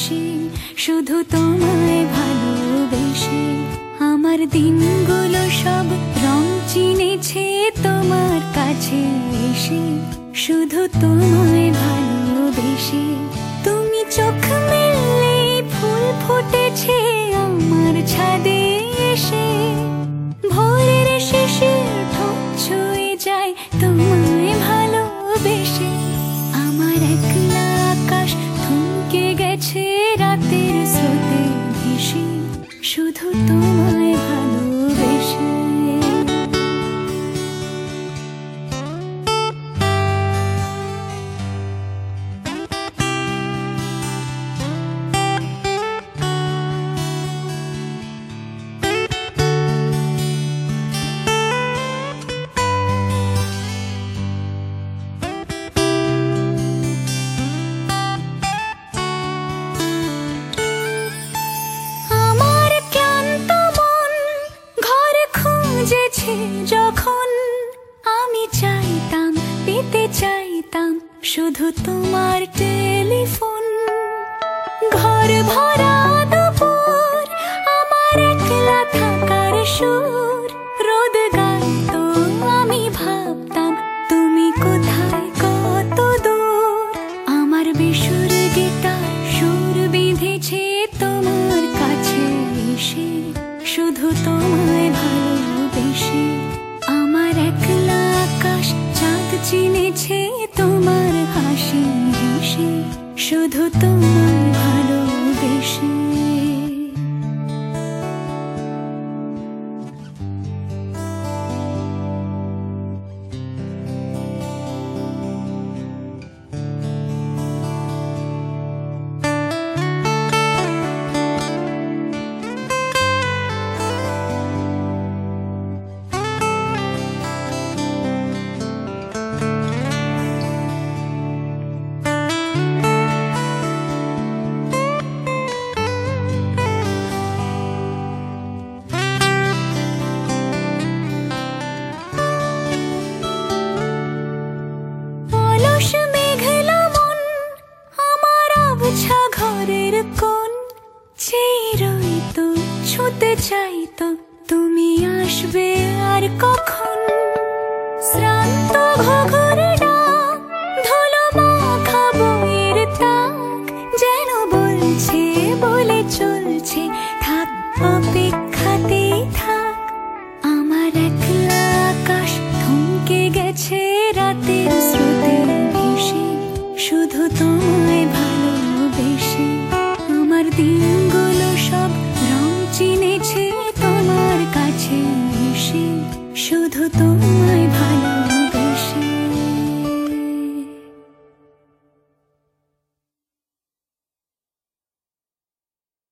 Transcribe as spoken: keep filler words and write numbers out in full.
হাসি শুধু তোমায় ভালোবেসে। আমার দিনগুলো সব রং চিনেছে তোমার কাছে এসে, শুধু তোমায় ভালোবেসে। তুমি চোখ মেললে ফুল ফুটেছে আমার ছাদে এসে, ভোরের শিশির ঠোঁট ছুঁয়ে যায় তোমায় ভালোবেসে। আমার একলা আকাশ থমকে গেছে রাতের স্রোতে ভেসে, শুধু তোমায় ভালোবেসে। যখন আমি চাইতাম পেতে চাইতাম শুধু তোমার টেলিফোন, ঘর ভরা দুপুর আমার একলা থাকার সুর, রোদ গাইতো আমি ভাবতাম তুমি কোথায় কত দূর। আমার বেসুর গিটার সুর বিঁধেছে তোমার কাছে এসে, শুধু তোমায় ভালোবেসে। আমার একলা আকাশ চাঁদ চিনেছে তোমার হাসি হেসে, শুধু তোমায় ভালোবেসে। ঘরের কোণ চেয়ে রইতো, ছুঁতে চাইতো তুমি আসবে আর কখন। শ্রান্ত ঘুঘুর ডাক ধুলো মাখা বইয়ের তাক যেন বলছে বলে চলছে থাক অপেক্ষাতেই থাক। আমার একলা আকাশ থমকে গেছে রাতের স্রোতে ভেসে, শুধু তোমায় ভালোবেসে। আমার দিনগুলো সব রং চিনেছে তোমার কাছে এসে, শুধু তোমায়